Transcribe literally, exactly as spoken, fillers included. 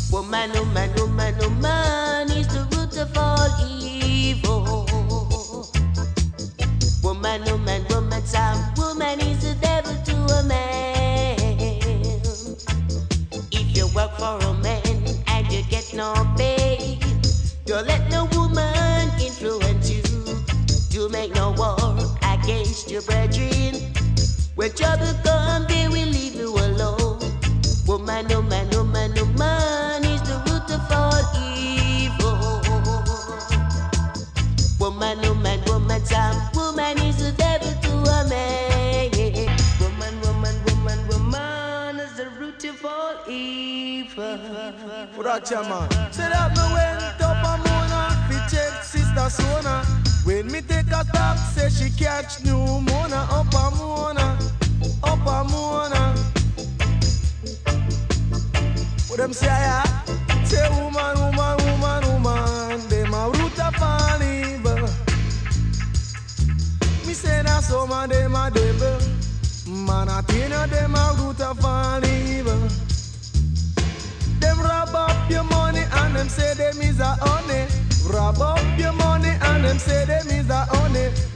Woman, woman, woman, woman is the root of all evil. Woman, woman, woman, some woman is the devil to a man. If you work for a man and you get no pay, don't let no woman influence you to make no war against your brethren. When trouble comes, they will leave you alone. Woman, woman, woman, woman is the root of all evil. Woman, woman, woman, some woman is the devil to a man. Woman, woman, woman, woman is the root of all evil. For that, yeah, man. Say that me went up a Mona, fi check sister Sona. When me take a talk, say she catch pneumonia. Up a Mona, up a Mona. What them say, yeah? Say woman, woman, woman, woman. Them a root of all evil. Me say that some of them a devil. Man, I think of them a root of all evil. Them rob up your money and them say them is a honey. Rob up your money and them say them is a honey.